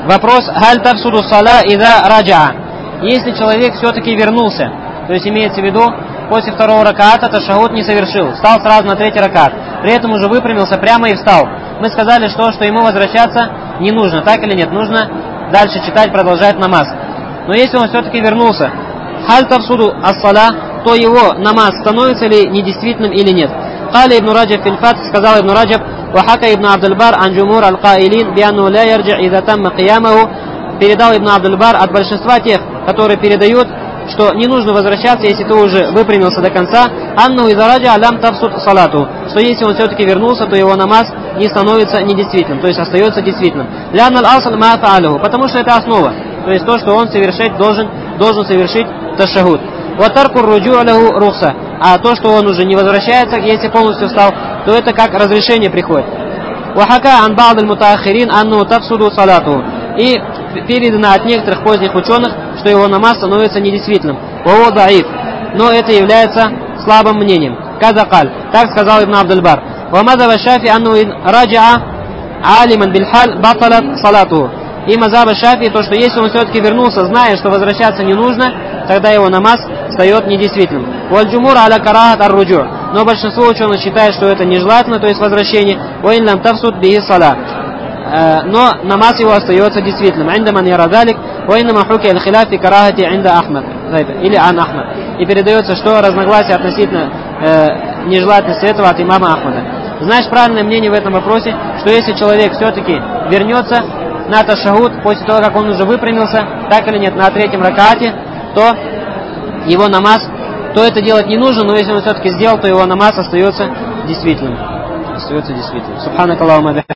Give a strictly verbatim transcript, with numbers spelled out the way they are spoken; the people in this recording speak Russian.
Вопрос: «Халь тафсуду сала ида раджа». Если человек все-таки вернулся, то есть имеется в виду, после второго раката ташахуд не совершил, встал сразу на третий ракат, при этом уже выпрямился прямо и встал. Мы сказали, что, что ему возвращаться не нужно, так или нет? Нужно дальше читать, продолжать намаз. Но если он все-таки вернулся, халь тафсуду ас-сала, то его намаз становится ли недействительным или нет? Кали ибн Раджаб фил Фат, сказал ибн Раджаб, вахака ибн Абдул-Бар ан джумур аль-каилин бианну ля ярджи иза тамма киямаху, передал ибн Абдул-Бар от большинства тех, которые передают, что не нужно возвращаться, если ты уже выпрямился до конца, анну иза раджа алям тафсуд салату, что если он все-таки вернулся, то его намаз не становится недействительным, то есть остается действительным. Лянал асл ма фаалуху, потому что это основа, то есть то, что он совершить должен, должен совершить ташахуд. Ватарку руджу алаху рухса, а то, что он уже не возвращается, если полностью встал, то это как разрешение приходит. Вахака ан ба'д аль-мутаахирин анну тафсуду салату, и передано от некоторых поздних ученых, что его намаз становится недействительным. Вао даиф, но это является слабым мнением. Казакаль, так сказал ибн Абдул-Бар. Вамазаба шафи анну раджа алиман бильхаль баталат салату. И мазаба шафи, то, что если он все-таки вернулся, зная, что возвращаться не нужно, тогда его намаз встает недействительным. Валь-джумур аля карахат ар-руджу. Но большинство ученых считает, что это нежелательно, то есть возвращение. Ваин лам тафсуд бихи сала. Но намаз его остается действительным. Индаман ярадалик, ваиннама хуки аль-хиляф фи карахати инда Ахмад. Или ан Ахмад. И передается, что разногласие относительно э, нежелательности этого от имама Ахмада. Знаешь, правильное мнение в этом вопросе, что если человек все-таки вернется на ташахуд после того, как он уже выпрямился, так или нет, на третьем ракате, то его намаз, то это делать не нужно, но если он все-таки сделал, то его намаз остается действительным. Остается действительным. Субханакаллахумма